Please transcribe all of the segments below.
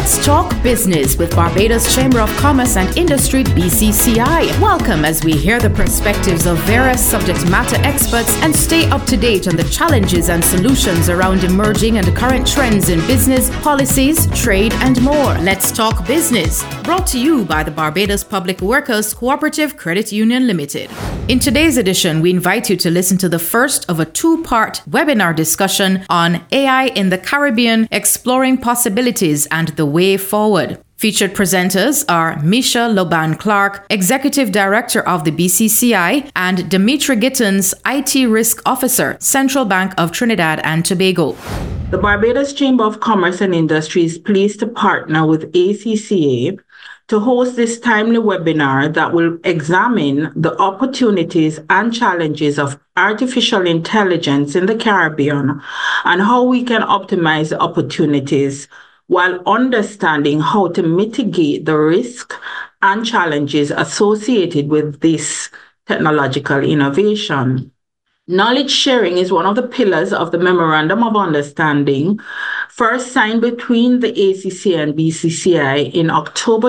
Let's talk business with Barbados Chamber of Commerce and Industry, BCCI. Welcome as we hear the perspectives of various subject matter experts and stay up to date on the challenges and solutions around emerging and current trends in business, policies, trade, and more. Let's talk business. Brought to you by the Barbados Public Workers Cooperative Credit Union Limited. In today's edition, we invite you to listen to the first of a two-part webinar discussion on AI in the Caribbean, exploring possibilities and the way forward. Featured presenters are Misha Loban-Clark, Executive Director of the BCCI, and Dimitri Gittins, IT Risk Officer, Central Bank of Trinidad and Tobago. The Barbados Chamber of Commerce and Industry is pleased to partner with ACCA to host this timely webinar that will examine the opportunities and challenges of artificial intelligence in the Caribbean and how we can optimize the opportunities while understanding how to mitigate the risk and challenges associated with this technological innovation. Knowledge sharing is one of the pillars of the Memorandum of Understanding, first signed between the ACCA and BCCI in October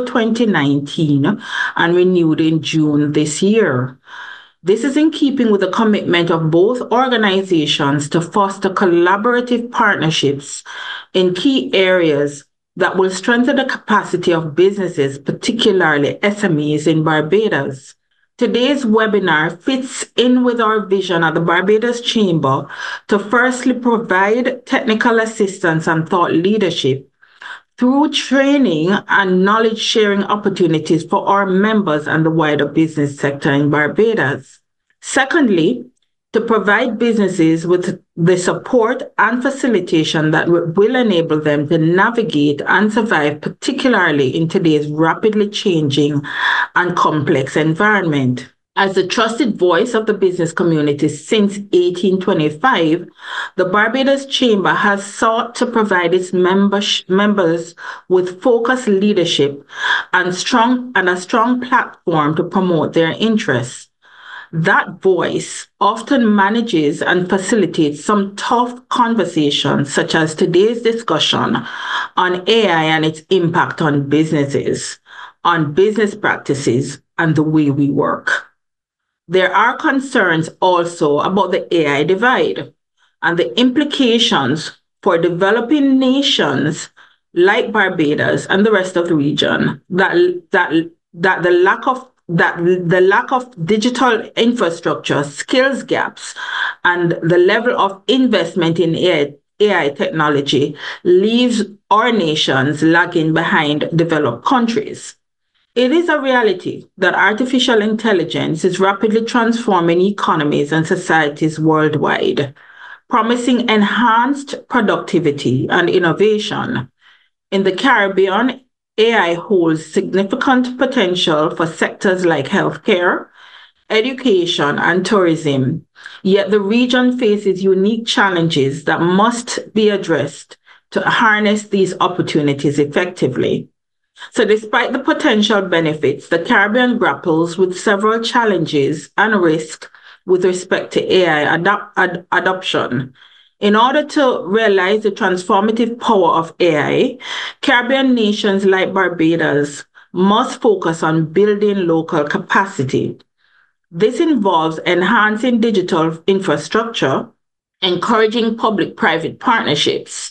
2019 and renewed in June this year. This is in keeping with the commitment of both organizations to foster collaborative partnerships in key areas that will strengthen the capacity of businesses, particularly SMEs in Barbados. Today's webinar fits in with our vision at the Barbados Chamber to firstly provide technical assistance and thought leadership through training and knowledge sharing opportunities for our members and the wider business sector in Barbados. Secondly, to provide businesses with the support and facilitation that will enable them to navigate and survive, particularly in today's rapidly changing and complex environment. As the trusted voice of the business community since 1825, the Barbados Chamber has sought to provide its members with focused leadership and a strong platform to promote their interests. That voice often manages and facilitates some tough conversations, such as today's discussion on AI and its impact on businesses, on business practices, and the way we work. There are concerns also about the AI divide and the implications for developing nations like Barbados and the rest of the region that the lack of digital infrastructure, skills gaps, and the level of investment in AI technology leaves our nations lagging behind developed countries. It is a reality that artificial intelligence is rapidly transforming economies and societies worldwide, promising enhanced productivity and innovation. In the Caribbean, AI holds significant potential for sectors like healthcare, education, and tourism, yet the region faces unique challenges that must be addressed to harness these opportunities effectively. So despite the potential benefits, the Caribbean grapples with several challenges and risks with respect to AI adoption. In order to realize the transformative power of AI, Caribbean nations like Barbados must focus on building local capacity. This involves enhancing digital infrastructure, encouraging public-private partnerships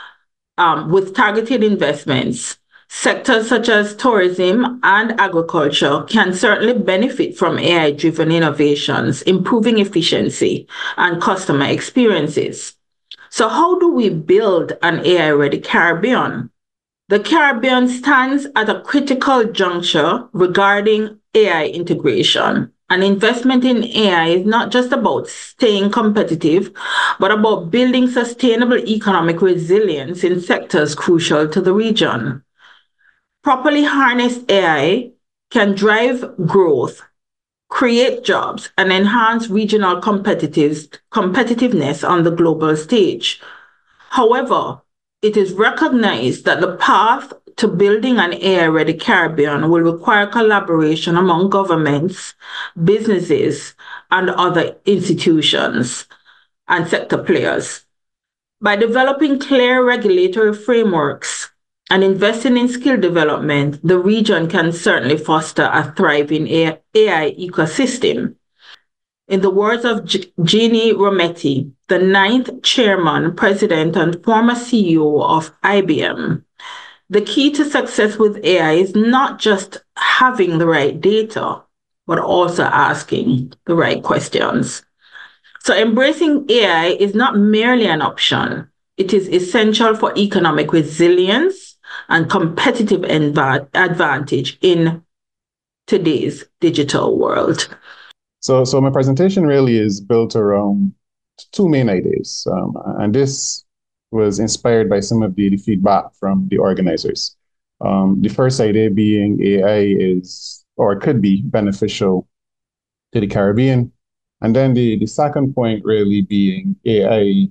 with targeted investments. Sectors such as tourism and agriculture can certainly benefit from AI-driven innovations, improving efficiency and customer experiences. So how do we build an AI-ready Caribbean? The Caribbean stands at a critical juncture regarding AI integration. And investment in AI is not just about staying competitive, but about building sustainable economic resilience in sectors crucial to the region. Properly harnessed AI can drive growth, create jobs, and enhance regional competitiveness on the global stage. However, it is recognized that the path to building an AI-ready Caribbean will require collaboration among governments, businesses, and other institutions and sector players. By developing clear regulatory frameworks, And investing in skill development, the region can certainly foster a thriving AI ecosystem. In the words of Ginni Rometty, the ninth chairman, president, and former CEO of IBM, the key to success with AI is not just having the right data, but also asking the right questions. So, embracing AI is not merely an option, it is essential for economic resilience and competitive advantage in today's digital world. So my presentation really is built around two main ideas. And this was inspired by some of the feedback from the organizers. The first idea being AI is, or could be, beneficial to the Caribbean. And then the second point really being AI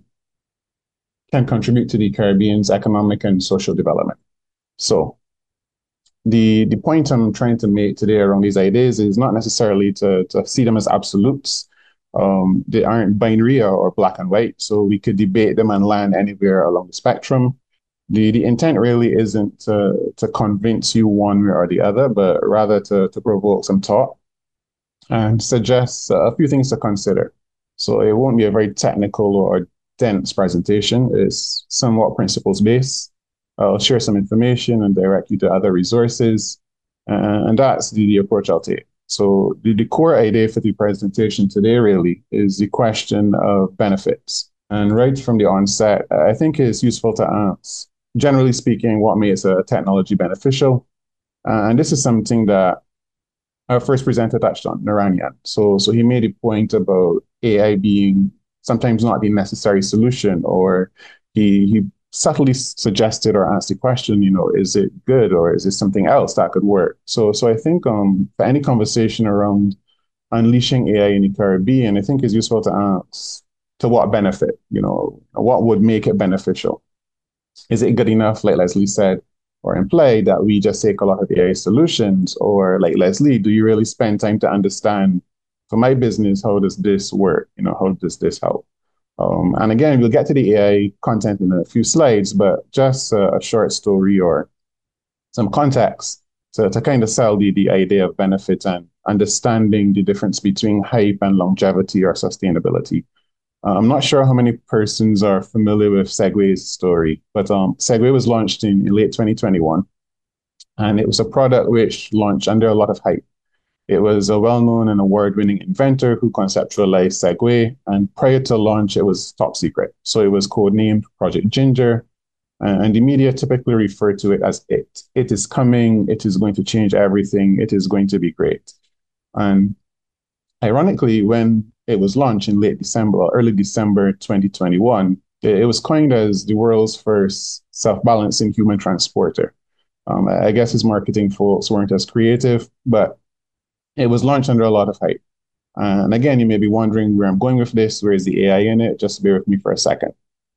can contribute to the Caribbean's economic and social development. So the point I'm trying to make today around these ideas is not necessarily to see them as absolutes. They aren't binary or black and white, so we could debate them and land anywhere along the spectrum. The intent really isn't to convince you one way or the other, but rather to provoke some thought and suggest a few things to consider. So it won't be a very technical or dense presentation. It's somewhat principles-based. I'll share some information and direct you to other resources. And that's the approach I'll take. So the core idea for the presentation today really is the question of benefits. And right from the onset, I think it's useful to ask, generally speaking, what makes a technology beneficial? And this is something that our first presenter touched on, Naranian. So he made a point about AI being sometimes not the necessary solution, or he subtly suggested or asked the question, is it good or is it something else that could work? So I think for any conversation around unleashing AI in the Caribbean, I think it's useful to ask to what benefit, what would make it beneficial? Is it good enough, like Leslie said, or implied, that we just take a lot of AI solutions? Or like Leslie, do you really spend time to understand, for my business, how does this work? How does this help? And again, we'll get to the AI content in a few slides, but just a short story or some context to kind of sell the idea of benefit and understanding the difference between hype and longevity or sustainability. I'm not sure how many persons are familiar with Segway's story, but Segway was launched in late 2021, and it was a product which launched under a lot of hype. It was a well-known and award-winning inventor who conceptualized Segway, and prior to launch, it was top secret. So it was codenamed Project Ginger, and the media typically refer to it as it. It is coming, it is going to change everything, it is going to be great. And ironically, when it was launched in late December or early December 2021, it was coined as the world's first self-balancing human transporter. I guess his marketing folks weren't as creative, but it was launched under a lot of hype. And again, you may be wondering where I'm going with this. Where is the AI in it? Just bear with me for a second.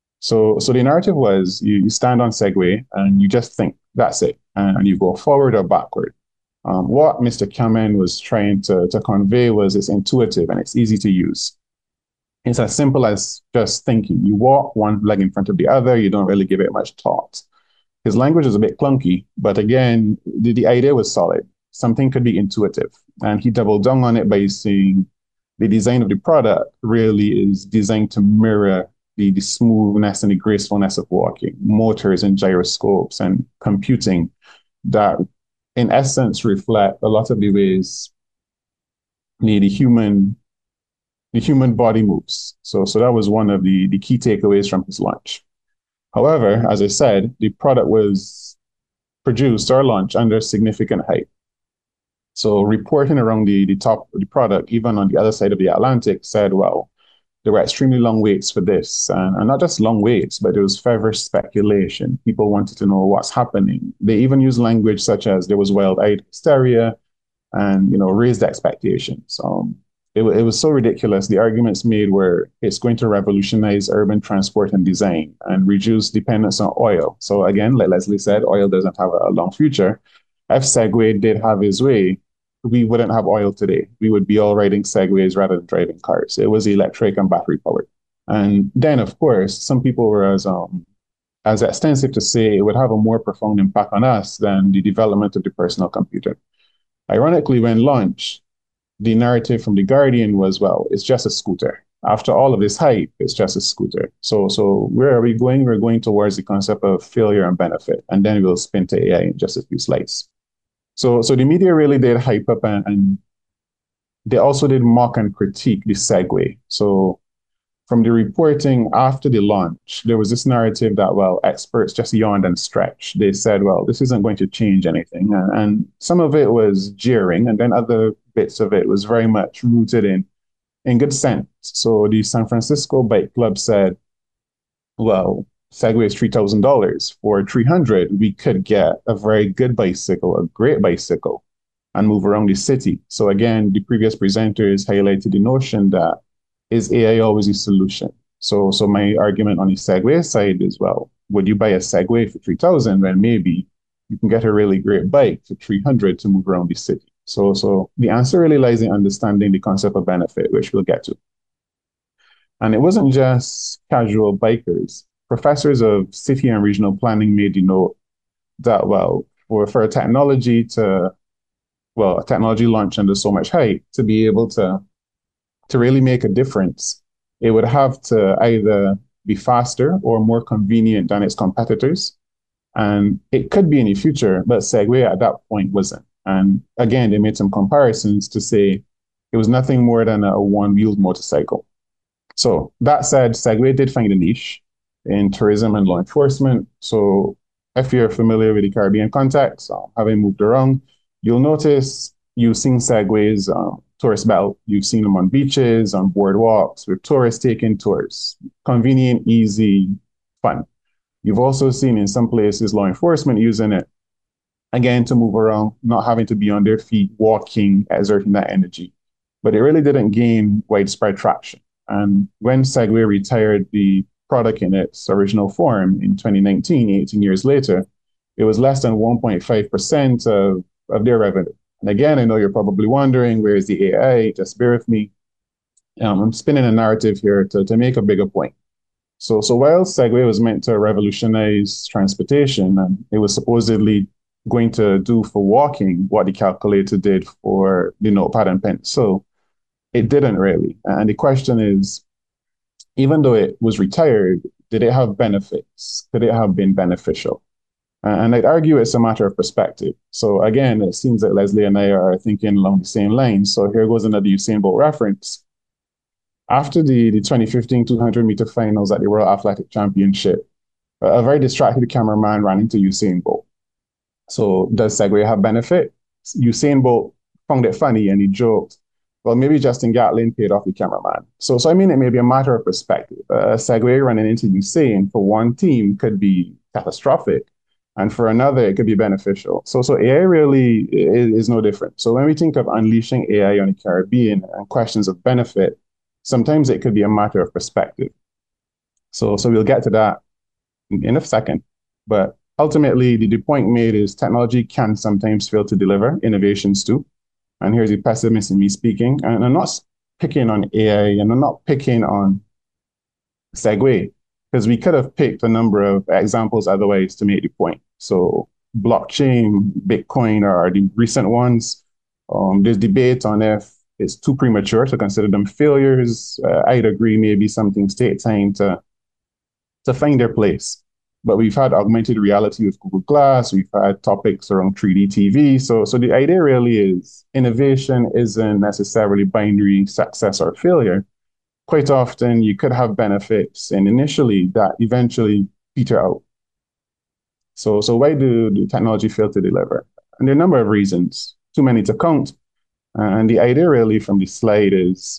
So the narrative was you stand on Segway and you just think, that's it. And you go forward or backward. What Mr. Kamen was trying to convey was it's intuitive and it's easy to use. It's as simple as just thinking. You walk one leg in front of the other. You don't really give it much thought. His language is a bit clunky, but again, the idea was solid. Something could be intuitive. And he doubled down on it by saying the design of the product really is designed to mirror the smoothness and the gracefulness of walking, motors and gyroscopes and computing that in essence reflect a lot of the ways the human body moves. So that was one of the key takeaways from his launch. However, as I said, the product was produced or launched under significant hype. So reporting around the top of the product, even on the other side of the Atlantic, said, well, there were extremely long waits for this. And not just long waits, but there was feverish speculation. People wanted to know what's happening. They even used language such as there was wild-eyed hysteria and, raised expectations. It was so ridiculous. The arguments made were it's going to revolutionize urban transport and design and reduce dependence on oil. So again, like Leslie said, oil doesn't have a long future. If Segway did have his way, we wouldn't have oil today. We would be all riding Segways rather than driving cars. It was electric and battery powered. And then, of course, some people were as as extensive to say it would have a more profound impact on us than the development of the personal computer. Ironically, when launched, the narrative from The Guardian was, well, it's just a scooter. After all of this hype, it's just a scooter. So where are we going? We're going towards the concept of failure and benefit, and then we'll spin to AI in just a few slides. So the media really did hype up, and they also did mock and critique the Segway. So from the reporting after the launch, there was this narrative that, well, experts just yawned and stretched. They said, well, this isn't going to change anything. And some of it was jeering, and then other bits of it was very much rooted in good sense. So the San Francisco Bike Club said, well, Segway is $3,000. For $300, we could get a very good bicycle, a great bicycle, and move around the city. So again, the previous presenters highlighted the notion that is AI always a solution? So my argument on the Segway side is, well, would you buy a Segway for 3,000 when maybe you can get a really great bike for 300 to move around the city? So the answer really lies in understanding the concept of benefit, which we'll get to. And it wasn't just casual bikers. Professors of city and regional planning made the note that, well, for a technology launch under so much hype to be able to really make a difference, it would have to either be faster or more convenient than its competitors. And it could be in the future, but Segway at that point wasn't. And again, they made some comparisons to say it was nothing more than a one-wheeled motorcycle. So that said, Segway did find a niche in tourism and law enforcement. So if you're familiar with the Caribbean context, having moved around, you'll notice you've seen Segways, tourist belt. You've seen them on beaches, on boardwalks, with tourists taking tours. Convenient, easy, fun. You've also seen in some places law enforcement using it, again, to move around, not having to be on their feet, walking, exerting that energy. But it really didn't gain widespread traction. And when Segway retired the product in its original form in 2019, 18 years later, it was less than 1.5% of their revenue. And again, I know you're probably wondering, where is the AI? Just bear with me. I'm spinning a narrative here to make a bigger point. So while Segway was meant to revolutionize transportation, and it was supposedly going to do for walking what the calculator did for the notepad and pencil, it didn't really. And the question is, even though it was retired, did it have benefits? Could it have been beneficial? And I'd argue it's a matter of perspective. So again, it seems that Leslie and I are thinking along the same lines. So here goes another Usain Bolt reference. After the 2015 200-meter finals at the World Athletic Championship, a very distracted cameraman ran into Usain Bolt. So does Segway have benefit? Usain Bolt found it funny and he joked, well, maybe Justin Gatlin paid off the cameraman. So I mean, it may be a matter of perspective. A Segway running into Usain for one team could be catastrophic, and for another, it could be beneficial. So AI really is no different. So when we think of unleashing AI on the Caribbean and questions of benefit, sometimes it could be a matter of perspective. So we'll get to that in a second. But ultimately, the point made is technology can sometimes fail to deliver innovations too. And here's the pessimist in me speaking. And I'm not picking on AI, and I'm not picking on Segway, because we could have picked a number of examples otherwise to make the point. So blockchain, Bitcoin are the recent ones. There's debate on if it's too premature to consider them failures. I'd agree maybe some things take time to find their place. But we've had augmented reality with Google Glass. We've had topics around 3D TV. So the idea really is innovation isn't necessarily binary success or failure. Quite often you could have benefits and initially that eventually peter out. So why do technology fail to deliver? And there are a number of reasons, too many to count. And the idea really from the slide is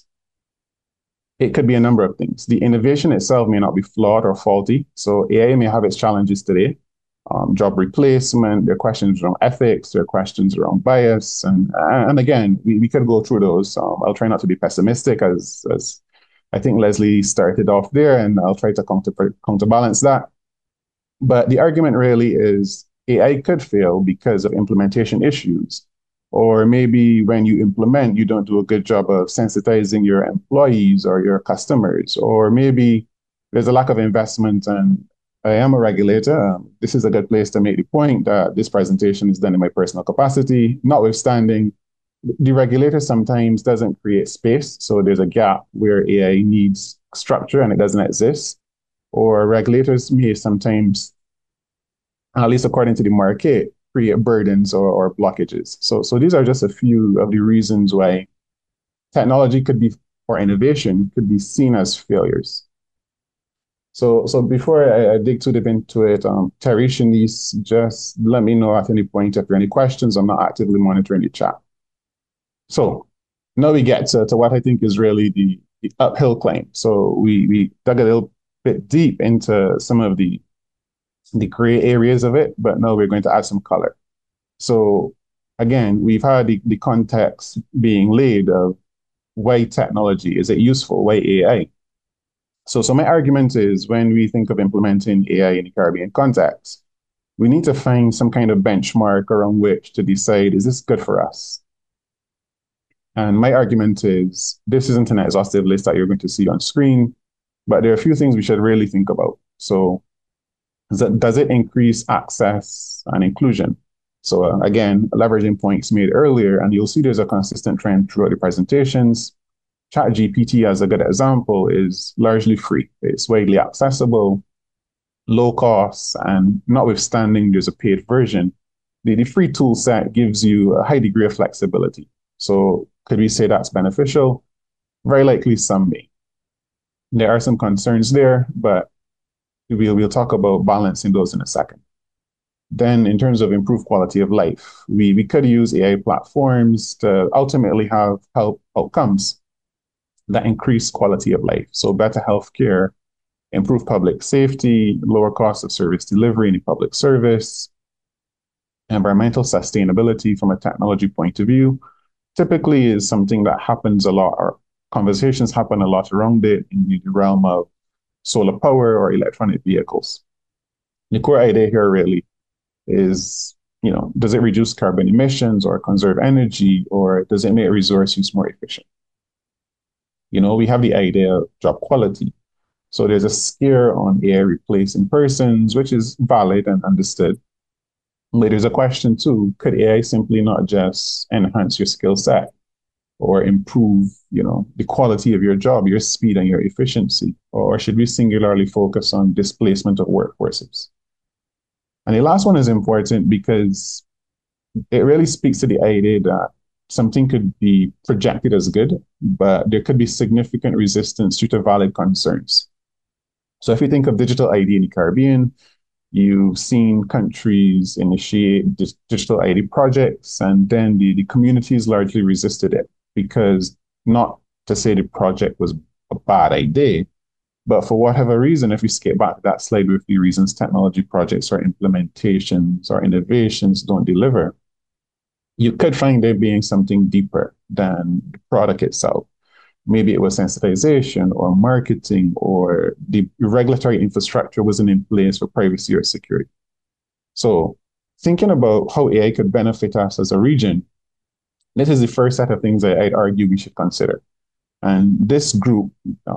it could be a number of things. The innovation itself may not be flawed or faulty. So AI may have its challenges today. Job replacement, there are questions around ethics, there are questions around bias. And again, we could go through those. I'll try not to be pessimistic as I think Leslie started off there, and I'll try to counterbalance that. But the argument really is AI could fail because of implementation issues. Or maybe when you implement, you don't do a good job of sensitizing your employees or your customers. Or maybe there's a lack of investment and I am a regulator. This is a good place to make the point that this presentation is done in my personal capacity, notwithstanding the regulator sometimes doesn't create space. So there's a gap where AI needs structure and it doesn't exist. Or regulators may sometimes, at least according to the market, create burdens or blockages. So these are just a few of the reasons why technology could be, or innovation could be seen as failures. So before I dig too deep into it, Terry, Shanice, just let me know at any point if there are any questions. I'm not actively monitoring the chat. So now we get to what I think is really the uphill climb. So we dug a little bit deep into some of the gray areas of it, but now we're going to add some color. So again, we've had the context being laid of why technology, is it useful, why AI? So my argument is when we think of implementing AI in the Caribbean context, we need to find some kind of benchmark around which to decide, is this good for us? And my argument is, this isn't an exhaustive list that you're going to see on screen, but there are a few things we should really think about. So does it increase access and inclusion? So again, leveraging points made earlier, and you'll see there's a consistent trend throughout the presentations. ChatGPT, as a good example, is largely free. It's widely accessible, low cost, and notwithstanding there's a paid version, the free tool set gives you a high degree of flexibility. So could we say that's beneficial? Very likely some may. There are some concerns there, but we'll talk about balancing those in a second. Then in terms of improved quality of life, we could use AI platforms to ultimately have health outcomes that increase quality of life. So better healthcare, improve public safety, lower cost of service delivery in the public service, environmental sustainability from a technology point of view, typically is something that happens a lot, or conversations happen a lot around it in the realm of solar power or electronic vehicles. The core idea here really is, does it reduce carbon emissions or conserve energy, or does it make resource use more efficient? We have the idea of job quality. So there's a scare on AI replacing persons, which is valid and understood. But there's a question too, could AI simply not just enhance your skill set or improve, the quality of your job, your speed and your efficiency? Or should we singularly focus on displacement of workforces? And the last one is important because it really speaks to the idea that something could be projected as good, but there could be significant resistance due to valid concerns. So if you think of digital ID in the Caribbean, you've seen countries initiate digital ID projects, and then the communities largely resisted it because, not to say the project was a bad idea, but for whatever reason, if we skip back to that slide with the reasons technology projects or implementations or innovations don't deliver, you could find there being something deeper than the product itself. Maybe it was sensitization or marketing, or the regulatory infrastructure wasn't in place for privacy or security. So thinking about how AI could benefit us as a region, this is the first set of things I'd argue we should consider. And this group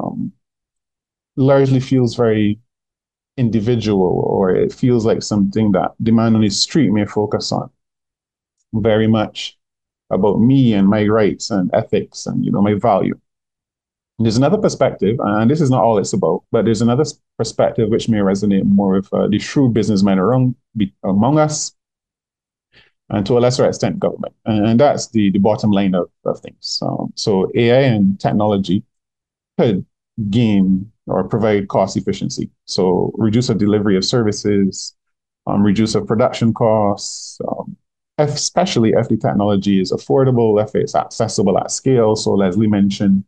largely feels very individual, or it feels like something that the man on the street may focus on. Very much about me and my rights and ethics and, my value. There's another perspective, and this is not all it's about, but there's another perspective which may resonate more with the shrewd businessmen among us, and to a lesser extent, government. And that's the bottom line of things. So AI and technology could gain or provide cost efficiency. So reduce the delivery of services, reduce the production costs, especially if the technology is affordable, if it's accessible at scale. So Leslie mentioned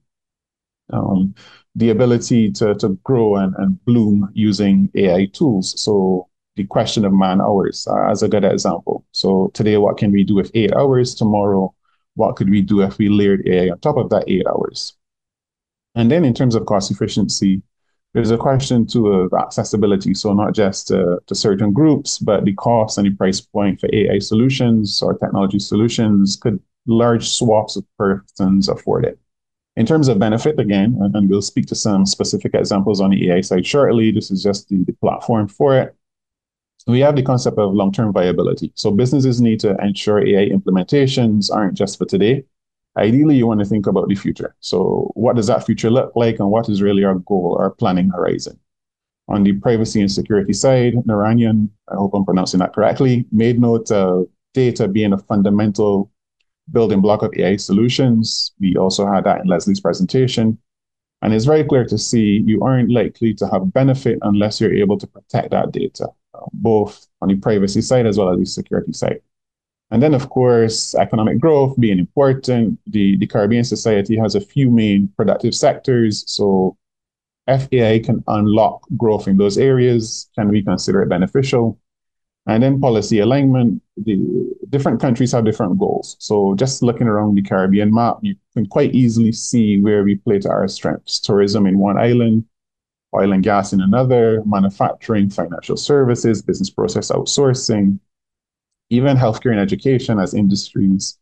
the ability to grow and bloom using AI tools. So the question of man hours as a good example. So today, what can we do with 8 hours? Tomorrow, what could we do if we layered AI on top of that 8 hours? And then in terms of cost efficiency, there's a question too of accessibility. So not just to certain groups, but the cost and the price point for AI solutions or technology solutions, could large swaths of persons afford it? In terms of benefit, again, and we'll speak to some specific examples on the AI side shortly. This is just the platform for it. We have the concept of long-term viability. So businesses need to ensure AI implementations aren't just for today. Ideally, you want to think about the future. So what does that future look like, and what is really our goal, our planning horizon? On the privacy and security side, Naranyan, I hope I'm pronouncing that correctly, made note of data being a fundamental building block of AI solutions. We also had that in Leslie's presentation. And it's very clear to see you aren't likely to have benefit unless you're able to protect that data, both on the privacy side as well as the security side. And then, of course, economic growth being important. The Caribbean society has a few main productive sectors. So if AI can unlock growth in those areas, can we consider it beneficial? And then policy alignment. The different countries have different goals. So just looking around the Caribbean map, you can quite easily see where we play to our strengths. Tourism in one island, oil and gas in another, manufacturing, financial services, business process outsourcing, even healthcare and education as industries.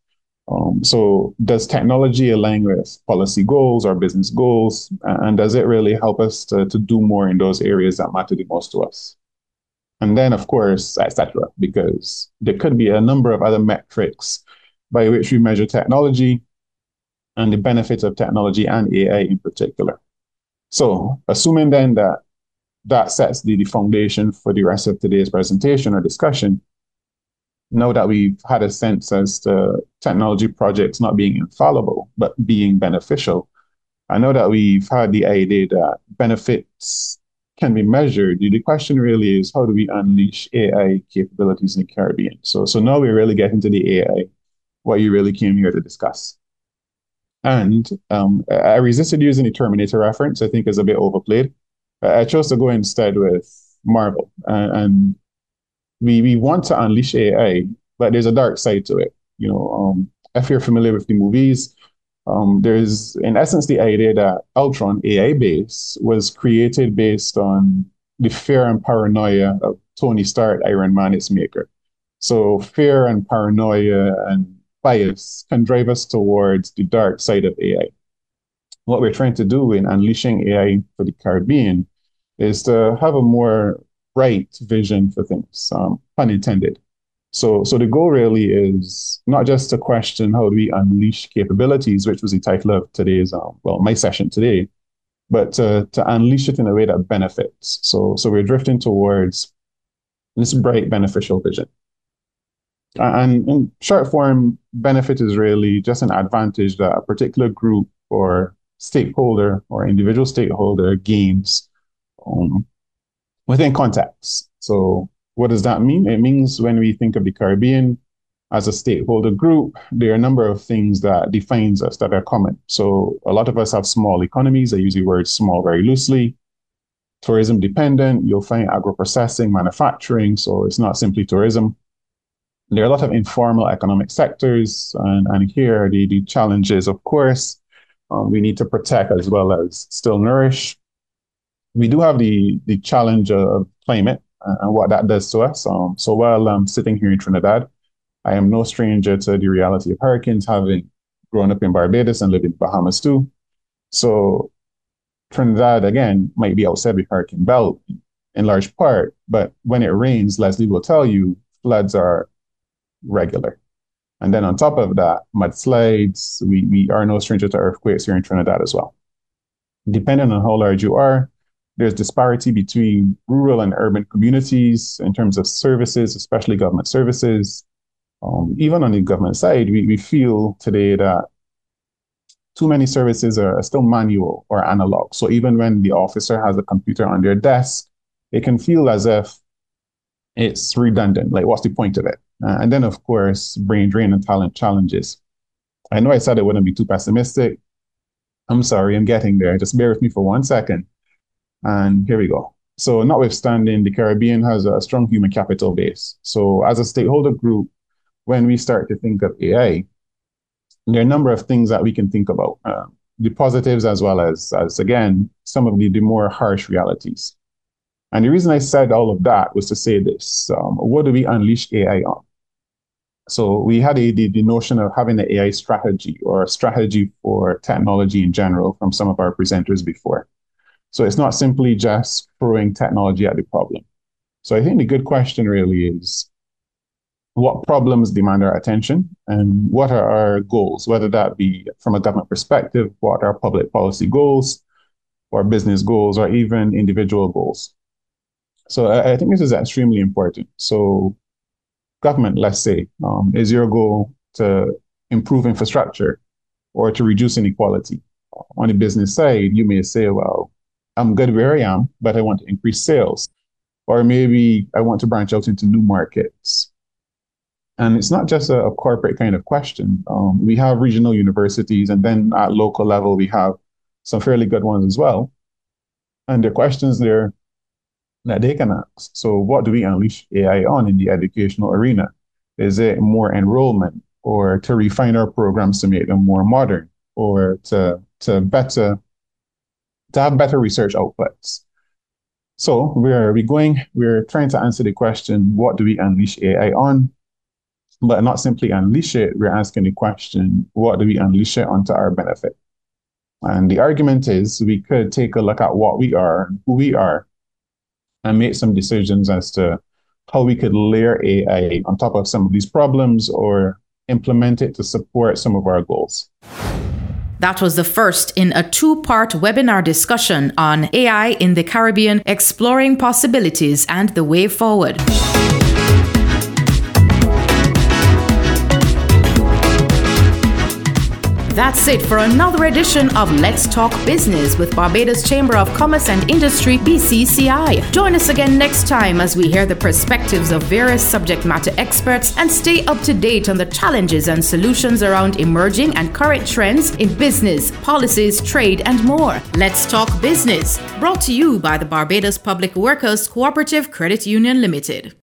So does technology align with policy goals or business goals? And does it really help us to do more in those areas that matter the most to us? And then, of course, etc., because there could be a number of other metrics by which we measure technology and the benefits of technology and AI in particular. So assuming then that that sets the foundation for the rest of today's presentation or discussion, now that we've had a sense as to technology projects not being infallible, but being beneficial, I know that we've had the idea that benefits can be measured. The question really is, how do we unleash AI capabilities in the Caribbean? So now we really get into the AI, what you really came here to discuss. And I resisted using the Terminator reference. I think is a bit overplayed. I chose to go instead with Marvel. And we want to unleash AI, but there's a dark side to it. If you're familiar with the movies, there's in essence the idea that Ultron, AI base, was created based on the fear and paranoia of Tony Stark, Iron Man, its maker. So fear and paranoia and bias can drive us towards the dark side of AI. What we're trying to do in unleashing AI for the Caribbean is to have a more bright vision for things, pun intended. So the goal really is not just to question how do we unleash capabilities, which was the title of today's, my session today, but to unleash it in a way that benefits. So we're drifting towards this bright, beneficial vision. And in short form, benefit is really just an advantage that a particular group or stakeholder or individual stakeholder gains within context. So what does that mean? It means when we think of the Caribbean as a stakeholder group, there are a number of things that defines us that are common. So a lot of us have small economies. I use the word small very loosely. Tourism dependent, you'll find agro-processing, manufacturing. So it's not simply tourism. There are a lot of informal economic sectors. And here are the challenges, of course. We need to protect as well as still nourish. We do have the challenge of climate and what that does to us. So while I'm sitting here in Trinidad, I am no stranger to the reality of hurricanes, having grown up in Barbados and lived in Bahamas too. So Trinidad, again, might be outside the hurricane belt in large part, but when it rains, Leslie will tell you, floods are regular. And then on top of that, mudslides, we are no stranger to earthquakes here in Trinidad as well. Depending on how large you are, there's disparity between rural and urban communities in terms of services, especially government services. Even on the government side, we feel today that too many services are still manual or analog. So even when the officer has a computer on their desk, it can feel as if it's redundant. Like, what's the point of it? And then, of course, brain drain and talent challenges. I know I said I wouldn't be too pessimistic. I'm sorry, I'm getting there. Just bear with me for 1 second. And here we go. So notwithstanding, the Caribbean has a strong human capital base. So as a stakeholder group, when we start to think of AI, there are a number of things that we can think about. The positives as well as again, some of the more harsh realities. And the reason I said all of that was to say this. What do we unleash AI on? So we had the notion of having an AI strategy or a strategy for technology in general from some of our presenters before. So it's not simply just throwing technology at the problem. So I think the good question really is, what problems demand our attention and what are our goals, whether that be from a government perspective, what are public policy goals or business goals or even individual goals. So I think this is extremely important. So government, let's say, is your goal to improve infrastructure or to reduce inequality? On the business side, you may say, well, I'm good where I am, but I want to increase sales. Or maybe I want to branch out into new markets. And it's not just a corporate kind of question. We have regional universities, and then at local level, we have some fairly good ones as well. And there are questions there that they can ask. So what do we unleash AI on in the educational arena? Is it more enrollment, or to refine our programs to make them more modern, or to have better research outputs? So we're trying to answer the question, what do we unleash AI on? But not simply unleash it, we're asking the question, what do we unleash it on to our benefit? And the argument is we could take a look at what we are, who we are, and make some decisions as to how we could layer AI on top of some of these problems or implement it to support some of our goals. That was the first in a two-part webinar discussion on AI in the Caribbean, exploring possibilities and the way forward. That's it for another edition of Let's Talk Business with Barbados Chamber of Commerce and Industry, BCCI. Join us again next time as we hear the perspectives of various subject matter experts and stay up to date on the challenges and solutions around emerging and current trends in business, policies, trade, and more. Let's Talk Business, brought to you by the Barbados Public Workers Cooperative Credit Union Limited.